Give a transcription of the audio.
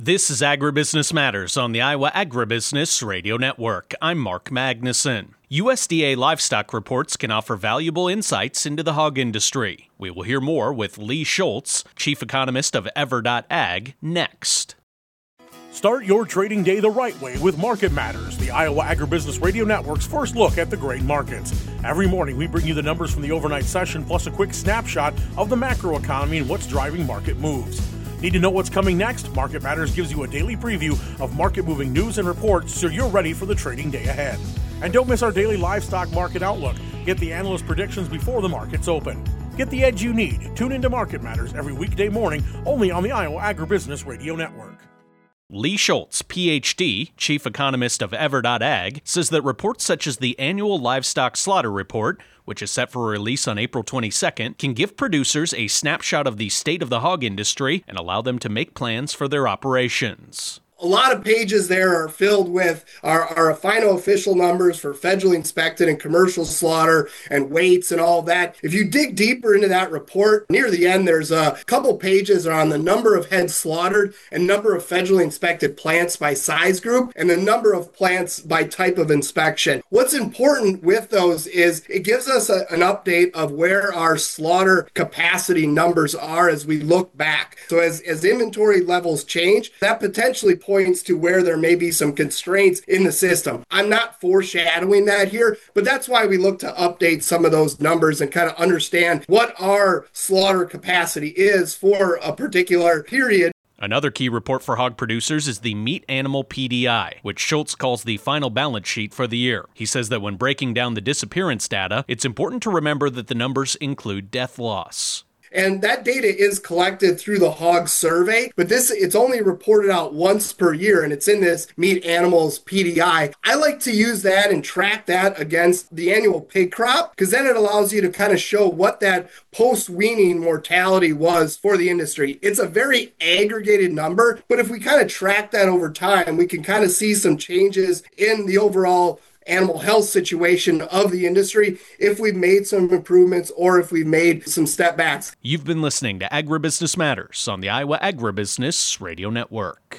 This is Agribusiness Matters on the Iowa Agribusiness Radio Network. I'm Mark Magnuson. USDA livestock reports can offer valuable insights into the hog industry. We will hear more with Lee Schultz, Chief Economist of Ever.ag, next. Start your trading day the right way with Market Matters, the Iowa Agribusiness Radio Network's first look at the grain markets. Every morning, we bring you the numbers from the overnight session, plus a quick snapshot of the macroeconomy and what's driving market moves. Need to know what's coming next? Market Matters gives you a daily preview of market-moving news and reports so you're ready for the trading day ahead. And don't miss our daily livestock market outlook. Get the analyst predictions before the markets open. Get the edge you need. Tune into Market Matters every weekday morning, only on the Iowa Agribusiness Radio Network. Lee Schultz, Ph.D., Chief Economist of Ever.ag, says that reports such as the annual livestock slaughter report, which is set for release on April 22nd, can give producers a snapshot of the state of the hog industry and allow them to make plans for their operations. A lot of pages there are filled with our final official numbers for federally inspected and commercial slaughter and weights and all that. If you dig deeper into that report, near the end, there's a couple pages on the number of heads slaughtered and number of federally inspected plants by size group and the number of plants by type of inspection. What's important with those is it gives us an update of where our slaughter capacity numbers are as we look back. So as inventory levels change, that potentially points to where there may be some constraints in the system. I'm not foreshadowing that here, but that's why we look to update some of those numbers and kind of understand what our slaughter capacity is for a particular period. Another key report for hog producers is the meat animal PDI, which Schultz calls the final balance sheet for the year. He says that when breaking down the disappearance data, it's important to remember that the numbers include death loss. And that data is collected through the hog survey, but it's only reported out once per year, and it's in this meat animals PDI. I like to use that and track that against the annual pig crop, because then it allows you to kind of show what that post-weaning mortality was for the industry. It's a very aggregated number, but if we kind of track that over time, we can kind of see some changes in the overall animal health situation of the industry if we've made some improvements or if we've made some step backs. You've been listening to Agribusiness Matters on the Iowa Agribusiness Radio Network.